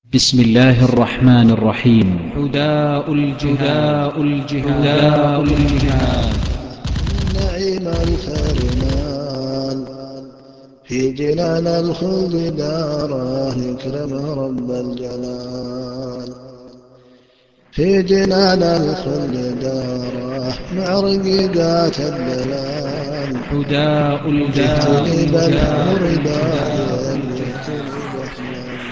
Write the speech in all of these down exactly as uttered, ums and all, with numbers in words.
بسم الله الرحمن الرحيم. حداء الجهاد حداء الجهاد. نعيم الحرمان في جنان الخلد داره يكرم رب الجلال. في جنان الخلد داره مع رقيقات الدلال. حداء الجهاد. يجتني بالحور داعيا يجتني بأحلام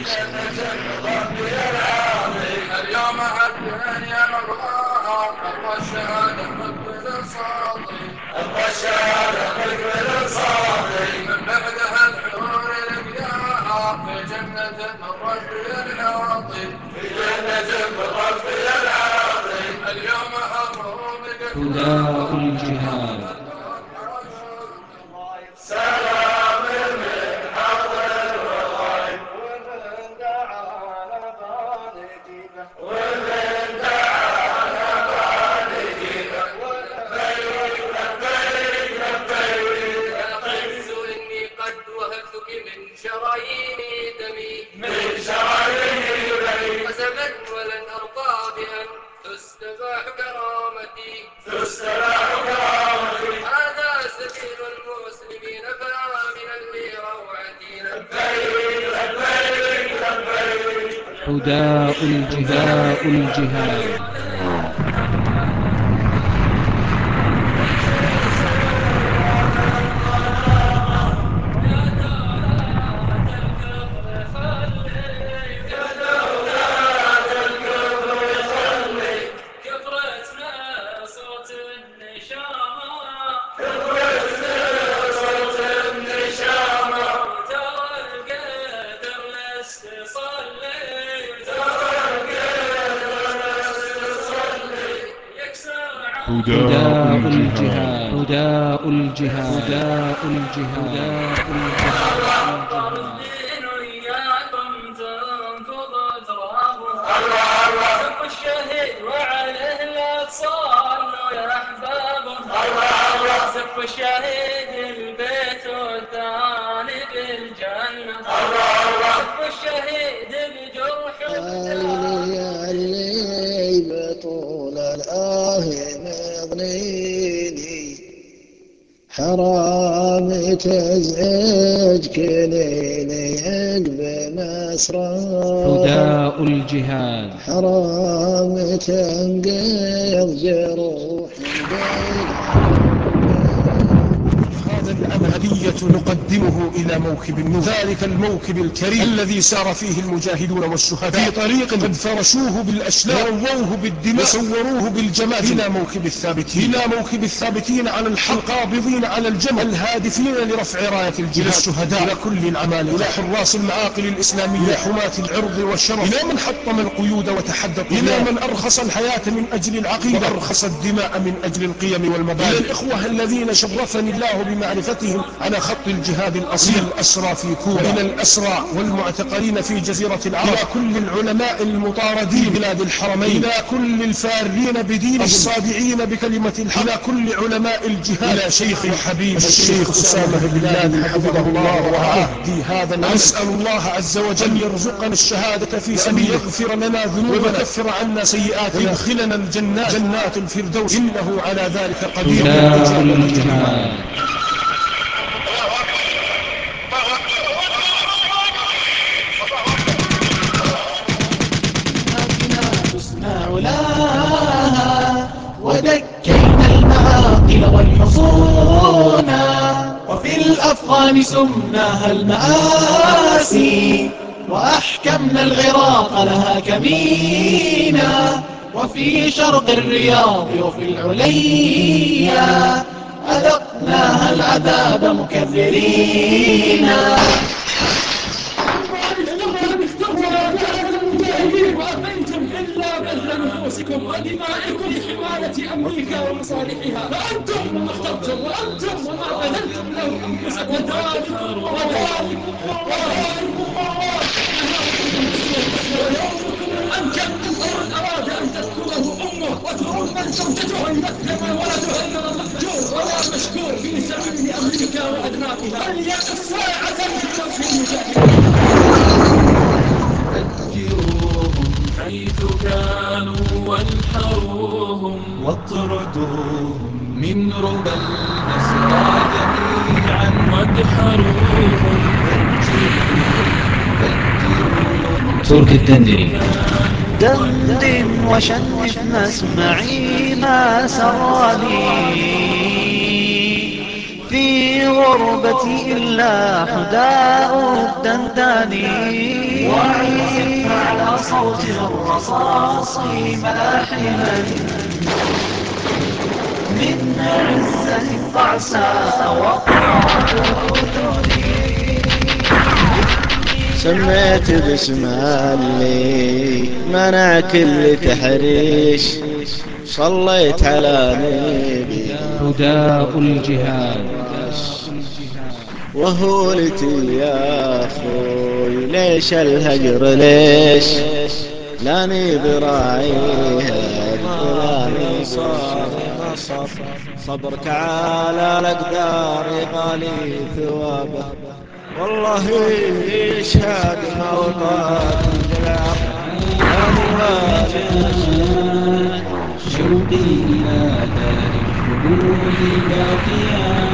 اليوم حدنا يا مبغاها ابغى الشهاده مقبل صوتي ابغى الشهاده مقبل صوتي من بعدها الحور لقياها في جنة من ربي العاطي في جنة من ربي العاطي اليوم حرهم حداء الجهاد. سلام من حضر الغيب ومن دعا لخالقه ومن دعا لخالقه لبيك لبيك لبيك القدس اني قد وهبتك من شرايين دمي من شرايين دمي قسما ولن ارضى بان تستباح كرامتي تستباح كرامتي هذا سبيل المسلمين فامنا لروعتي لبيك لبيك لبيك حداء الجهاد الجهاد. حداء الجهاد حداء الجهاد حداء الجهاد حداء الدين وياكم تنفض ترابه سب الشهيد وعليه لا تصلوا يا احبابه سب الشهيد البيت والثاني بالجنه سب الشهيد بجرح اللي اللي بطول الآه مضنيني حرام تزعج كليني عقب مسراه. حداء الجهاد. حرام تنقض جروح بين هذا العمل هدية نقدمه إلى موكب النور، ذلك الموكب الكريم الذي سار فيه المجاهدون والشهداء في طريق قد فرشوه بالأشلاء ورووه بالدماء وصوروه بالجمال. إلى موكب الثابتين، إلى موكب الثابتين على الحق القابضين على الجمل الهادفين لرفع راية الجهاد. إلى الشهداء، إلى كل العمالقة، إلى حراس المعاقل الإسلامية، إلى حماة العرض والشرف، إلى من حطم القيود وتحدى الطغيان، إلى من أرخص الحياة من أجل العقيدة وأرخص الدماء من أجل القيم والمبادئ، إلى الإخوة الذين شرفني الله بمعرفتهم على خط الجهاد الأصيل، إلى الأسرى في كوبا، إلى الأسرى والمعتقلين في جزيرة العرب، إلى كل العلماء المطاردين في بلاد الحرمين، إلى كل الفارين بدينهم الصادعين بكلمة الحق، إلى كل علماء الجهاد، إلى شيخ الحبيب الشيخ أسامة بن لادن حفظه الله ورعاه في هذا العمل. نسأل الله عز وجل أن يرزقنا الشهادة في سبيله، يغفر لنا ذنوبنا ويكفر عنا سيئاتنا ويدخلنا الجنات جنات الفردوس إنه على ذلك قدير. حداء الجهاد. حسنا علاها ودكينا المعاقل والحصونا وفي الأفغان سمناها المآسي وأحكمنا العراق لها كمينا وفي شرق الرياض وفي العليا أذقناها العذاب مكذرين. وأبيتم إلا بذل نفوسكم ودمائكم لحماية أمريكا ومصالحها فأنتم وما اخترتم وأنتم وما بذلتم لهم أنفسكم وذلكم وذلكم وذلكم ويومكم الأمجد ومن أراد أن تذكره أمه وتؤمن زوجته ويذكر ولده المهجور ولا مشكور في سبيل أمريكا وأدناقها فليقف ساعة في وجه المجاهدين. فجروا ترك الدندري. دندن وشنف مسمعي ما سراني في غربتي إلا حداء الدنداني، وعزف على صوت الرصاص ملاحما من عزة تعسى وقرب أذني. سميت باسم اللي منع كل تحريش، صليت على نبي حداء الجهاد. وهولتي يا أخوي ليش الهجر ليش، لاني براعيها ولاني صار مصر، صبرك على الأقدار غالي ثوابه، والله يشهد مرقات الجلاب شوقي إلى دار الخلود باقيا،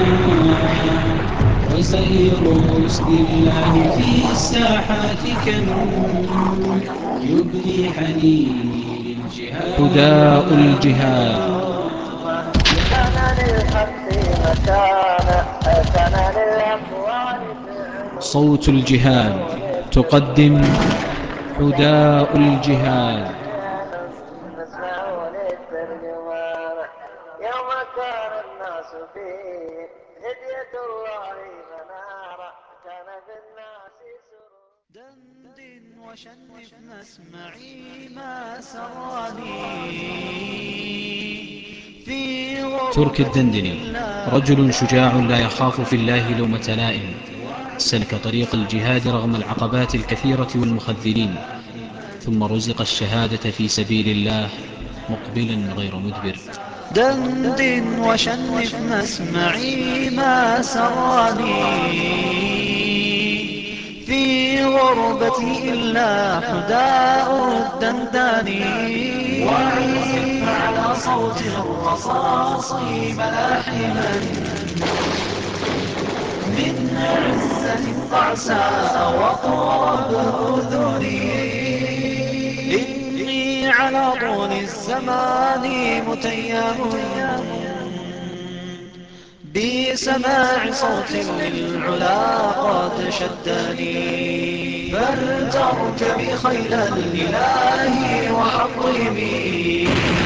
وسير رسل الله في الساحات كم يبدي حنيني للجهاد. حداء الجهاد. كان للحق مكانه، كان للأقوال فعلا. صوت الجهاد تقدم حداء الجهاد. نسمعون الترجمان يوم كان الناس فيه هدية الله منارة، كان بالناس سرور. دندن وشنف مسمعي ما سراني في ترك الدندني رجل شجاع لا يخاف في الله لومة لائم، سلك طريق الجهاد رغم العقبات الكثيرة والمخذلين، ثم رزق الشهادة في سبيل الله مقبلا غير مدبر. دندن وشنف مسمعي ما سراني في غربتي إلا حداء الدنداني، وعزف على صوت الرصاص ملاحما من عزة تعسى وقرب أذني. إني على طول الزمان متيم بسماع صوت للعلا قد شدني، فلتركبي خيل الإله وحطمي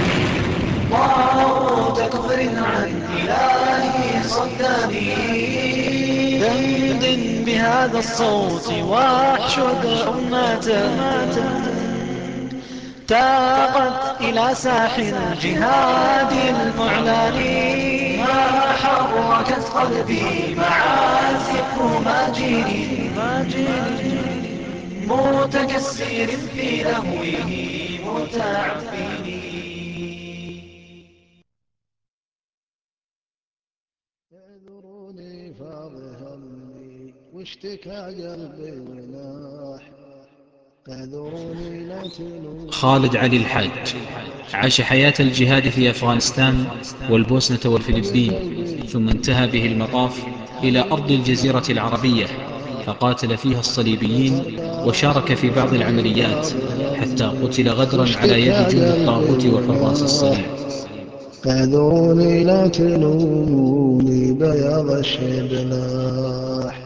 طاغوت كفر عن إلهي صدني. دندن بهذا الصوت واحشد أمة تاقت إلى ساح الجهاد المعلن، ما حركت قلبي معازف ماجين متكسر في لهوه متعفن. اعذروني فاض همي واشتكى قلبي وناح، اعذروني لا تلوموني. خالد علي الحاج عاش حياة الجهاد في أفغانستان والبوسنة والفلبين، ثم انتهى به المطاف إلى أرض الجزيرة العربية، فقاتل فيها الصليبيين وشارك في بعض العمليات حتى قتل غدرا على يد جند الطاغوت وحراس الصليب. اعذروني لا تلوموني بياض الشبلاح،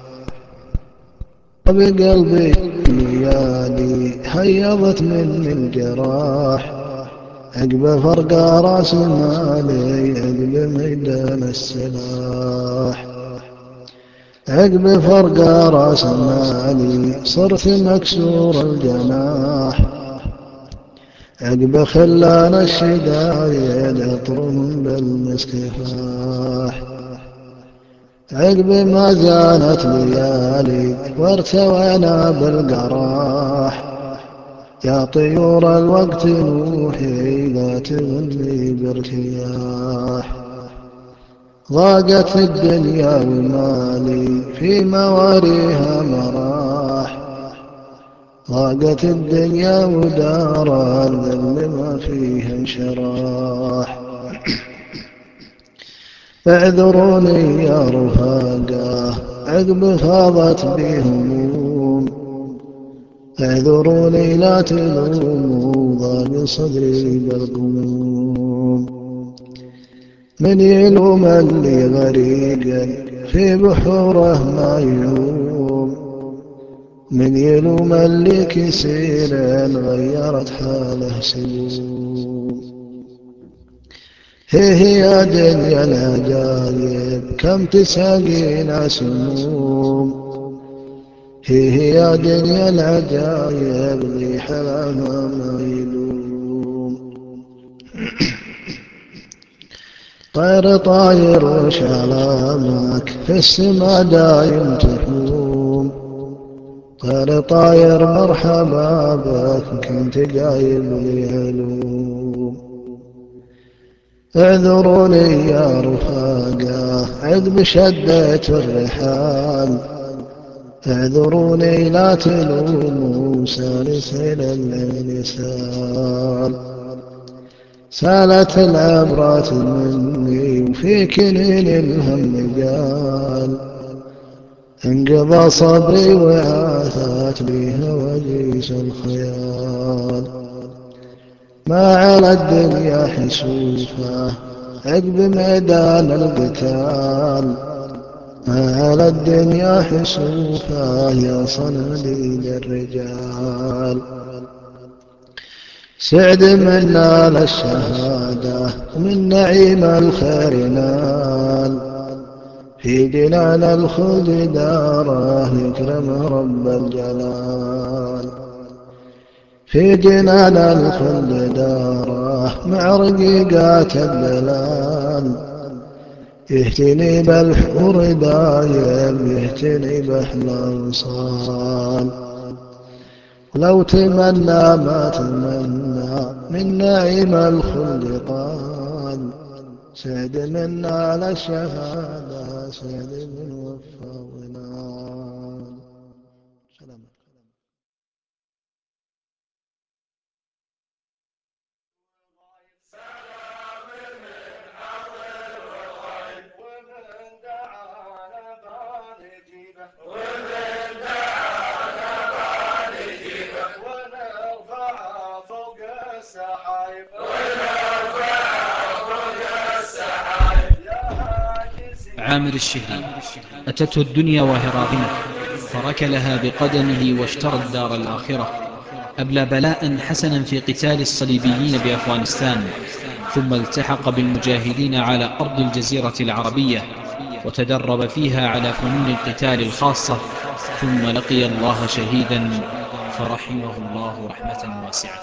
بقلبي ليالي هيضت مني الجراح، عقب فرق راس مالي عقب ميدان السلاح، عقب فرق راس مالي صرت مكسور الجناح، عقب خلان الشدايد يطرم بالمسكفاح، عقب ما زالت ليالي وارتوينا بالقراح، يا طيور الوقت نوحي لا تغني بارتياح، ضاقت الدنيا ومالي في مواريها مراح، ضاقت الدنيا ودار الذل ما فيها انشراح. اعذروني يا رفاقاه عقب فاضت بي هموم، اعذروني لا تلوموا ضاق صدري بالغموم، من يلوم اللي غريقا في بحوره ما يعوم، من يلوم اللي كسيرا غيرت حاله سموم. هيه يا دنيا العجايب كم تساقينا سموم، هيه يا دنيا العجايب ذي حلاها ما يلوم. طير طاير وش علامك في السما دايم تحوم، طير طاير مرحبا بك كنت جايب لي علوم. اعذروني يا رفاقا عقب شدة الرحال، اعذروني لا تلوموا سالسل الليل سال، سالت العبرات مني وفي كنين الهم قال، انقضى صبري وعاثت بها وجيس الخيال. ما على الدنيا حسوفه عقب ميدان القتال، ما على الدنيا حسوفه يا صناديد الرجال. سعد من نال الشهادة ومن نعيم الخير نال، في جنان الخلد داره يكرم رب الجلال، في جنان الخلد داره مع رقيقات الدلال، يهتني بالحور دايم يهتني بأحلى وصال. ولو تمنى ما تمنى من نعيم الخلد قال، سعد من نال الشهادة سعد من وفى ونال. سلام. عامر الشهري أتته الدنيا وهي راغمة، فركلها بقدمه واشترى الدار الآخرة. أبلى بلاء حسنا في قتال الصليبيين بأفغانستان، ثم التحق بالمجاهدين على أرض الجزيرة العربية، وتدرب فيها على فنون القتال الخاصة، ثم لقي الله شهيدا فرحمه الله رحمة واسعة.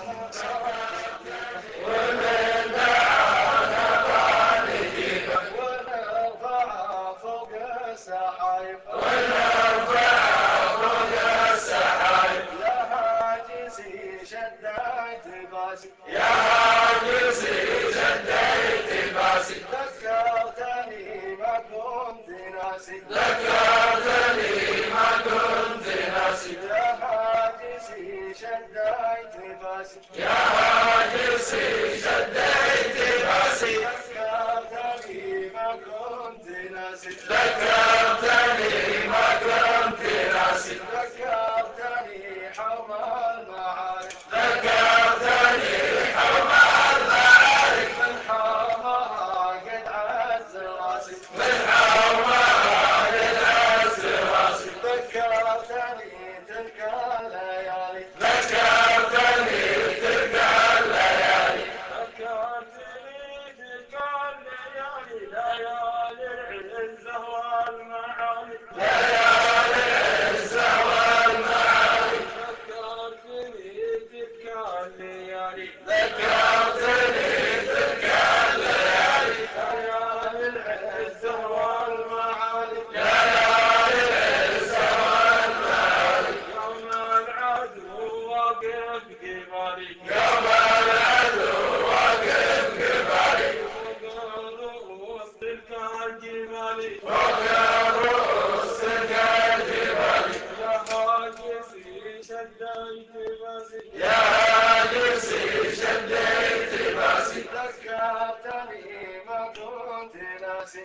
يا عاجزي شديت باسي، ذكرتني ما كنت ناسي، ذكرتني ما كنت ناسي. يا عاجزي شديت باسي، يا عاجزي شديت باسي، ذكرتني ما كنت ناسي، ذكرتني ما كنت ناسي. ذكرتني حوم المعارف، ذكرتني حوم المعارف، من حومها قد عز راسي، من حومها قد عز راسي. ذكرتني تلك الليالي، ذكرتني تلك الليالي، ذكرتني تلك الليالي، ليالي العزة والمعالي، ليالي العزة والمعالي. ذكرتني تلك الليالي، ذكرتني تلك الليالي، ليالي العزة والمعالي، ليالي العزة والمعالي. يوم العدو وقف قبالي، يوم العدو وقف قبالي، فوق الرؤوس تلك الجبال، فوق الرؤوس تلك الجبال. يا عاجزي شديت باسي، يا عاجزي شديت باسي، ذكرتني ما كنت ناسي،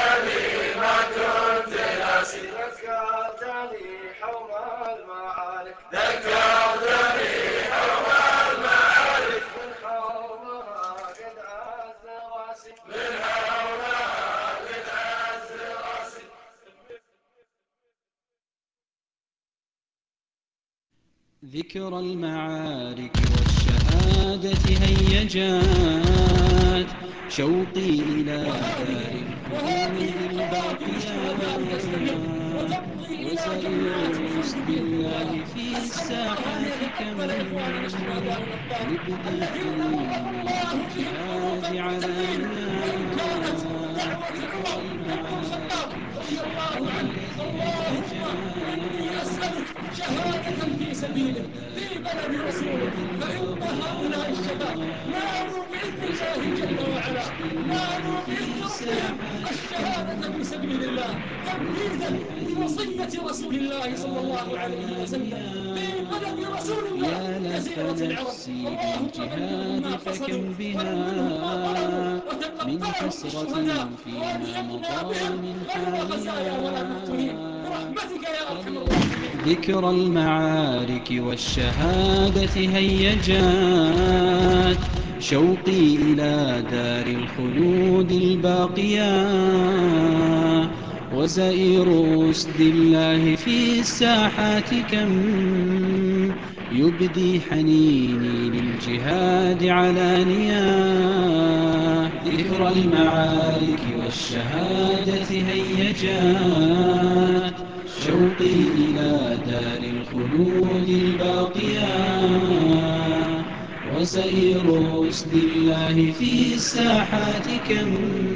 ذكرتني ما كنت ناسي. ذكرتني حوم المعالي، ذكرتني حوم المعارك من حومها قد عز راسي من حومها قد عز راسي. ذكر المعارك والشهادة هيجات شوقي إلى دار الخلود الباقيات وسائر رسل الله في الساحات كم يبدي حنين للجهاد علانيا. ذكر المعارك والشهادة هيجات شهادة في سبيله في بلد رسوله، فإن هؤلاء الشباب نالوا بإذن الله جل وعلا، نالوا بإذن ربهم الشهادة في سبيل الله تنفيذا لوصية رسول الله صلى الله عليه وسلم في بلد رسول الله جزيرة العرب. اللهم بالجهاد فكم بها من حسرة فيما مضى من حالها. ذكر المعارك والشهادة هيجات شوقي إلى دار الخلود الباقية وزائر أسد الله في الساحات كم يبدي حنيني للجهاد علانيا. ذكر المعارك والشهادة هيجات شوقي إلى دار الخلود الباقية وسائر أسد الله في الساحات كم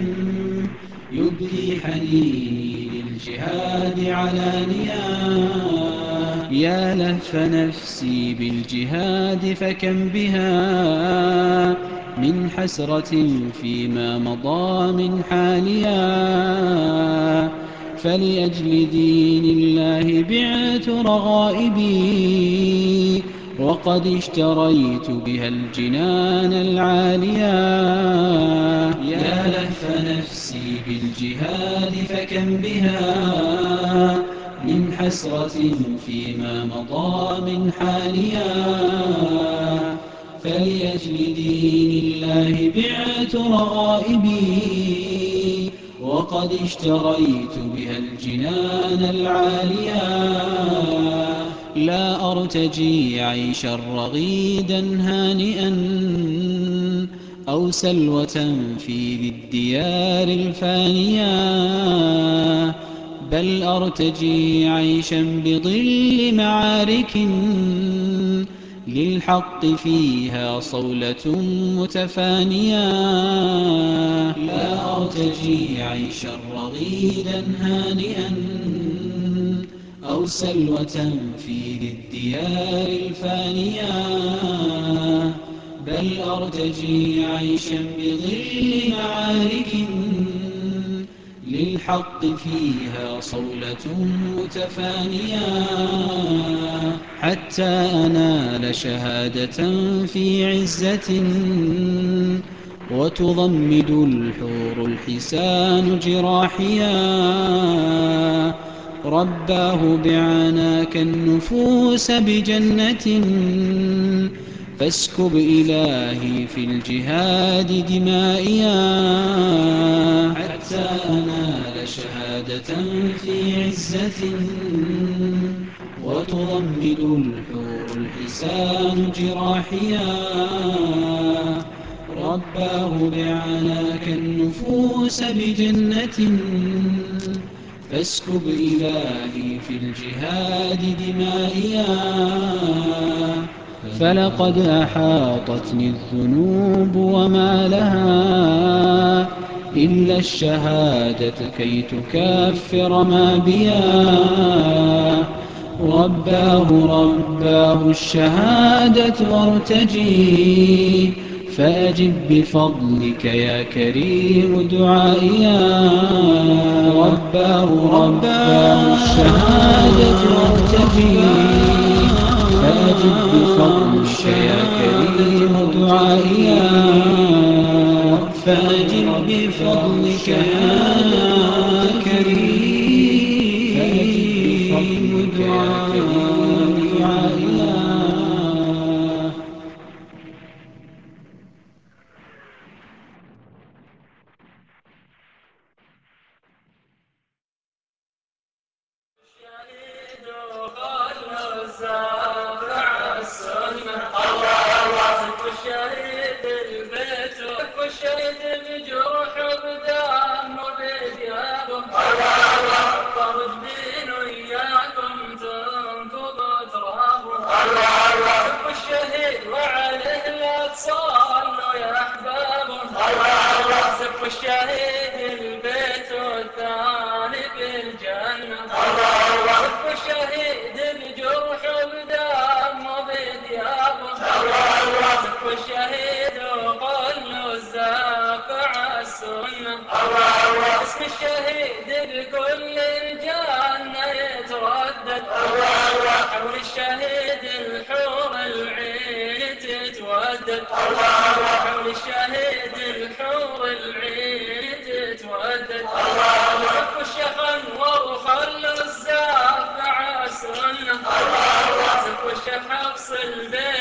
يبدي حنيني للجهاد علانيا. يا لهف نفسي بالجهاد فكم بها من حسرة فيما مضى من حاليا. فلأجل دين الله بعت رغائبي وقد اشتريت بها الجنان العالية. يا لهف نفسي بالجهاد فكم بها من حسرة فيما مضى من حاليا. فلأجل دين الله بعت رغائبي وقد اشتريت بها الجنان العالية. لا أرتجي عيشا رغيدا هانئا أو سلوة في ذي الديار الفانية بل أرتجي عيشا بظل معارك للحق فيها صولة متفانية. لا أرتجي عيشا رغيدا هانئا أو سلوة في ذي الديار الفانية بل أرتجي عيشا بظل معارك للحق فيها صولة متفانية حتى أنال شهادة في عزة وتضمد الحور الحسان جراحيا. رباه بعناك النفوس بجنة فاسكب إلهي في الجهاد دمائيا حتى أنال شهادة في عزة وتضمد الحور الحسان جراحيا. رباه بعناك النفوس بجنة فاسكب إلهي في الجهاد دمائيا. فلقد أحاطتني الذنوب وما لها إلا الشهادة كي تكفر ما بيا. رباه رباه الشهادة وارتجي فأجب بفضلك يا كريم دعائيا. رباه رباه الشهادة وارتجي فأجب بفضلك يا كريم دعائيا. فأجب بفضلك يا كريم دعائيا. تردد حول الشهيد الحور العين تتودد صفوا الشيخ انور وخلوا الزاف عسرنا صفوا الشيخ حفص البيت